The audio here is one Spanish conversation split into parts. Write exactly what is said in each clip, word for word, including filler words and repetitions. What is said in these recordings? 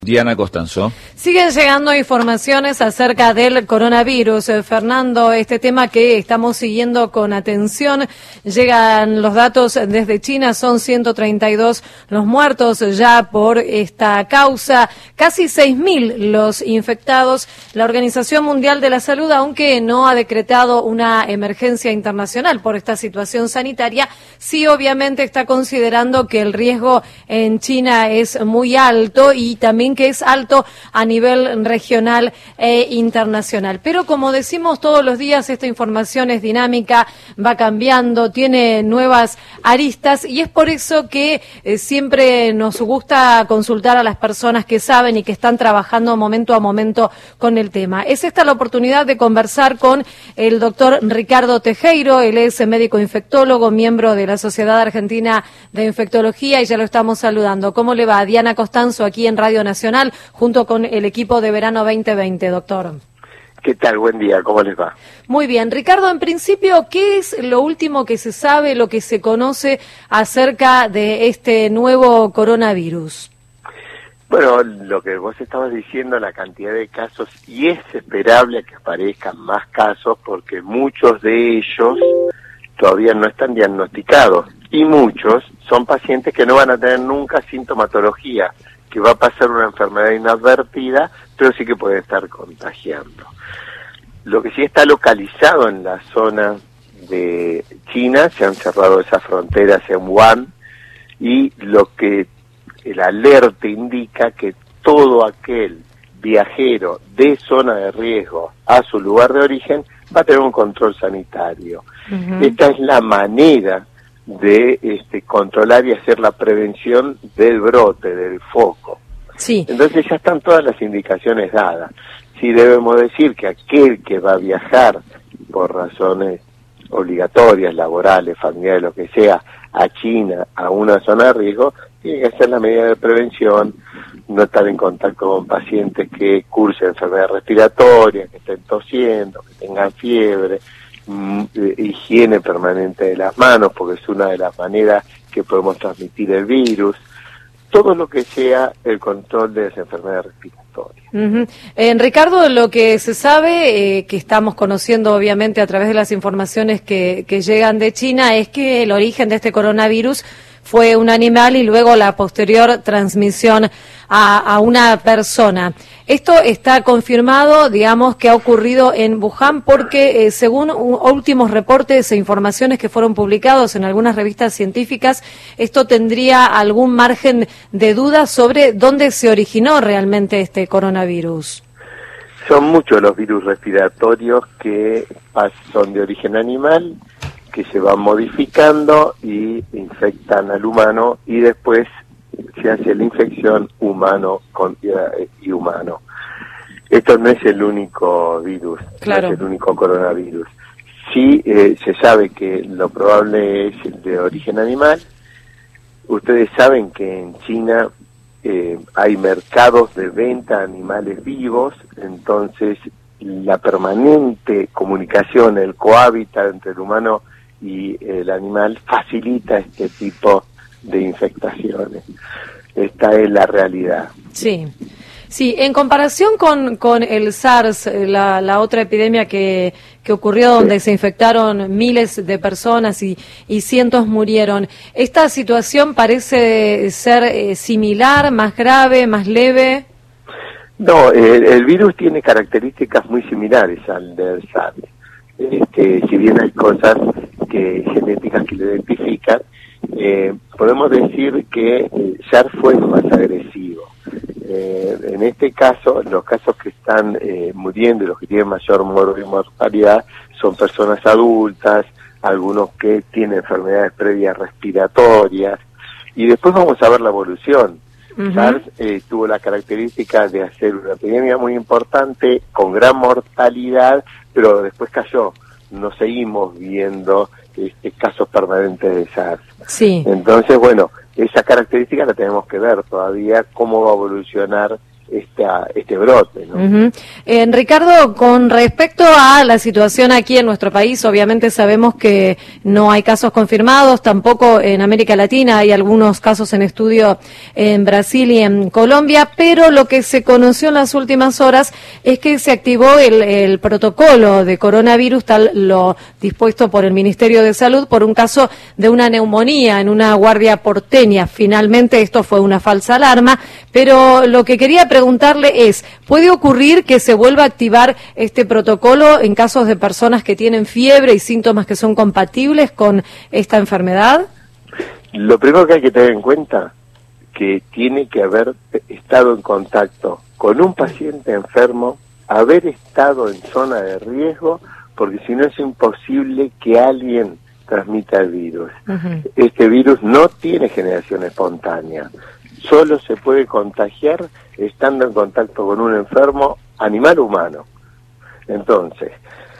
Diana Costanzo. Siguen llegando informaciones acerca del coronavirus. Eh, Fernando, este tema que estamos siguiendo con atención, llegan los datos desde China, son ciento treinta y dos los muertos ya por esta causa, casi seis mil los infectados. La Organización Mundial de la Salud, aunque no ha decretado una emergencia internacional por esta situación sanitaria, sí obviamente está considerando que el riesgo en China es muy alto y también que es alto a nivel regional e internacional. Pero como decimos todos los días, esta información es dinámica, va cambiando, tiene nuevas aristas y es por eso que eh, siempre nos gusta consultar a las personas que saben y que están trabajando momento a momento con el tema. Es esta la oportunidad de conversar con el doctor Ricardo Tejero. Él es médico infectólogo, miembro de la Sociedad Argentina de Infectología y ya lo estamos saludando. ¿Cómo le va? Diana Costanzo aquí en Radio Nacional, junto con el equipo de verano veinte veinte, doctor. ¿Qué tal? Buen día, ¿cómo les va? Muy bien. Ricardo, en principio, ¿qué es lo último que se sabe, lo que se conoce acerca de este nuevo coronavirus? Bueno, lo que vos estabas diciendo, la cantidad de casos, y es esperable que aparezcan más casos porque muchos de ellos todavía no están diagnosticados y muchos son pacientes que no van a tener nunca sintomatología, que va a pasar una enfermedad inadvertida, pero sí que puede estar contagiando. Lo que sí está localizado en la zona de China, se han cerrado esas fronteras en Wuhan, y lo que el alerta indica que todo aquel viajero de zona de riesgo a su lugar de origen va a tener un control sanitario. Uh-huh. Esta es la manera de este, controlar y hacer la prevención del brote, del foco. Sí. Entonces ya están todas las indicaciones dadas. Sí debemos decir que aquel que va a viajar por razones obligatorias, laborales, familiares, lo que sea, a China, a una zona de riesgo, tiene que hacer la medida de prevención, no estar en contacto con pacientes que cursen enfermedades respiratorias, que estén tosiendo, que tengan fiebre, higiene permanente de las manos, porque es una de las maneras que podemos transmitir el virus, todo lo que sea el control de las enfermedades respiratorias. Uh-huh. En Ricardo, lo que se sabe, eh, que estamos conociendo obviamente a través de las informaciones que, que llegan de China, es que el origen de este coronavirus fue un animal y luego la posterior transmisión a, a una persona. Esto está confirmado, digamos, que ha ocurrido en Wuhan porque eh, según un, últimos reportes e informaciones que fueron publicados en algunas revistas científicas, esto tendría algún margen de duda sobre dónde se originó realmente este coronavirus. Son muchos los virus respiratorios que son de origen animal, que se van modificando y infectan al humano y después se hace la infección humano con, y humano. Esto no es el único virus, claro. No es el único coronavirus. Sí eh, se sabe que lo probable es el de origen animal. Ustedes saben que en China eh, hay mercados de venta de animales vivos, entonces la permanente comunicación, el cohábitat entre el humano y el animal facilita este tipo de infectaciones. Esta es la realidad. Sí, sí. En comparación con, con el SARS, la, la otra epidemia que, que ocurrió donde sí. se infectaron miles de personas y, y cientos murieron, ¿esta situación parece ser eh, similar, más grave, más leve? No, el, el virus tiene características muy similares al del SARS. Este, si bien hay cosas que genéticas que lo identifican, eh, podemos decir que eh, SARS fue más agresivo. Eh, en este caso, los casos que están eh, muriendo y los que tienen mayor mortalidad son personas adultas, algunos que tienen enfermedades previas respiratorias, y después vamos a ver la evolución. Uh-huh. SARS eh, tuvo la característica de hacer una epidemia muy importante, con gran mortalidad, pero después cayó. No seguimos viendo este, casos permanentes de SARS. Sí. Entonces, bueno, esa característica la tenemos que ver todavía, cómo va a evolucionar esta, este brote, ¿no? Uh-huh. eh, Ricardo, con respecto a la situación aquí en nuestro país, obviamente sabemos que no hay casos confirmados, tampoco en América Latina, hay algunos casos en estudio en Brasil y en Colombia, pero lo que se conoció en las últimas horas es que se activó el, el protocolo de coronavirus, tal lo dispuesto por el Ministerio de Salud, por un caso de una neumonía en una guardia porteña. Finalmente esto fue una falsa alarma, pero lo que quería preguntarle es, ¿puede ocurrir que se vuelva a activar este protocolo en casos de personas que tienen fiebre y síntomas que son compatibles con esta enfermedad? Lo primero que hay que tener en cuenta que tiene que haber estado en contacto con un paciente enfermo, haber estado en zona de riesgo, porque si no es imposible que alguien transmita el virus. Uh-huh. Este virus no tiene generación espontánea, solo se puede contagiar estando en contacto con un enfermo, animal o humano. Entonces,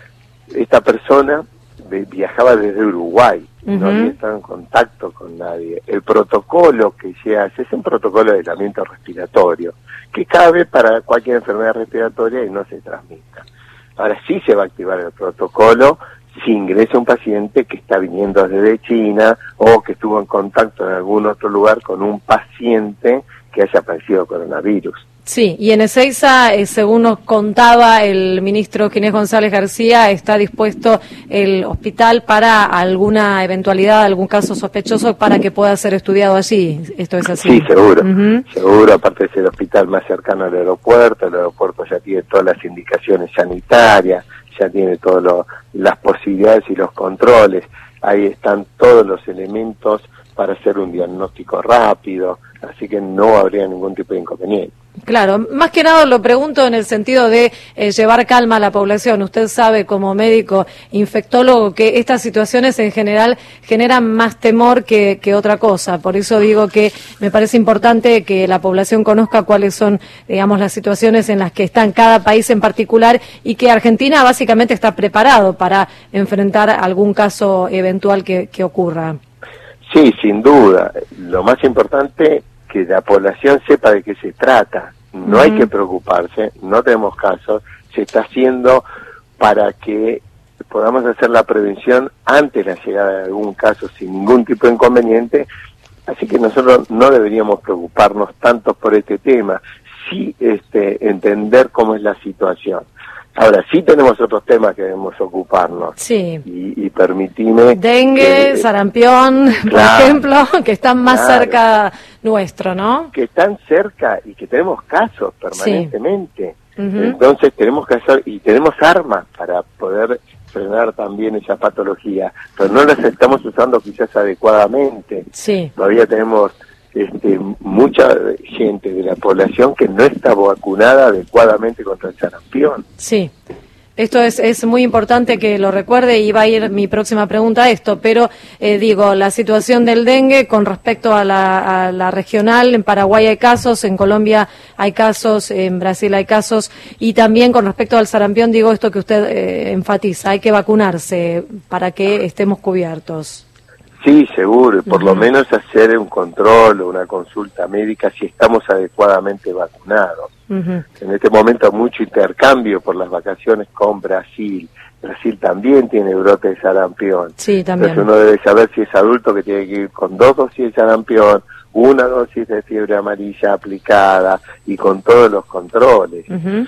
esta persona viajaba desde Uruguay, uh-huh. no había estado en contacto con nadie. El protocolo que se hace es un protocolo de aislamiento respiratorio, que cabe para cualquier enfermedad respiratoria y no se transmita. Ahora sí se va a activar el protocolo si ingresa un paciente que está viniendo desde China o que estuvo en contacto en algún otro lugar con un paciente que haya padecido coronavirus. Sí, y en Ezeiza, eh, según nos contaba el ministro Ginés González García, está dispuesto el hospital para alguna eventualidad, algún caso sospechoso, para que pueda ser estudiado allí. ¿Esto es así? Sí, seguro. Uh-huh. Seguro, aparte es el hospital más cercano al aeropuerto, el aeropuerto ya tiene todas las indicaciones sanitarias, ya tiene todas las posibilidades y los controles. Ahí están todos los elementos para hacer un diagnóstico rápido, así que no habría ningún tipo de inconveniente. Claro, más que nada lo pregunto en el sentido de eh, llevar calma a la población. Usted sabe como médico infectólogo que estas situaciones en general generan más temor que, que otra cosa. Por eso digo que me parece importante que la población conozca cuáles son, digamos, las situaciones en las que está en cada país en particular y que Argentina básicamente está preparado para enfrentar algún caso eventual que, que ocurra. Sí, sin duda. Lo más importante que la población sepa de qué se trata. No uh-huh. hay que preocuparse, no tenemos casos, se está haciendo para que podamos hacer la prevención antes de la llegada de algún caso sin ningún tipo de inconveniente, así que nosotros no deberíamos preocuparnos tanto por este tema, sí este, entender cómo es la situación. Ahora, sí tenemos otros temas que debemos ocuparnos. Sí. Y, y permitime... Dengue, que, sarampión, claro, por ejemplo, que están más claro, cerca nuestro, ¿no? Que están cerca y que tenemos casos permanentemente. Sí. Uh-huh. Entonces tenemos que hacer, y tenemos armas para poder frenar también esa patología, pero no las estamos usando quizás adecuadamente. Sí. Todavía tenemos... Este, mucha gente de la población que no está vacunada adecuadamente contra el sarampión. Sí, esto es, es muy importante que lo recuerde y va a ir mi próxima pregunta a esto, pero eh, digo, la situación del dengue con respecto a la, a la regional, en Paraguay hay casos, en Colombia hay casos, en Brasil hay casos, y también con respecto al sarampión, digo esto que usted eh, enfatiza, hay que vacunarse para que estemos cubiertos. Sí, seguro, y por uh-huh. lo menos hacer un control o una consulta médica si estamos adecuadamente vacunados. Uh-huh. En este momento hay mucho intercambio por las vacaciones con Brasil. Brasil también tiene brote de sarampión. Sí, también. Entonces uno debe saber si es adulto que tiene que ir con dos dosis de sarampión, una dosis de fiebre amarilla aplicada y con todos los controles. Uh-huh.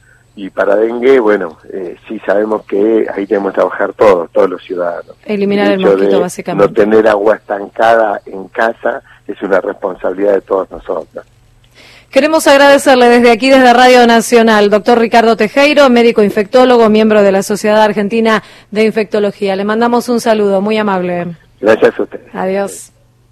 Y para dengue, bueno, eh, sí sabemos que ahí tenemos que trabajar todos, todos los ciudadanos. Eliminar el, el mosquito, básicamente. No tener agua estancada en casa es una responsabilidad de todos nosotros. Queremos agradecerle desde aquí, desde Radio Nacional, doctor Ricardo Tejero, médico infectólogo, miembro de la Sociedad Argentina de Infectología. Le mandamos un saludo, muy amable. Gracias a usted. Adiós.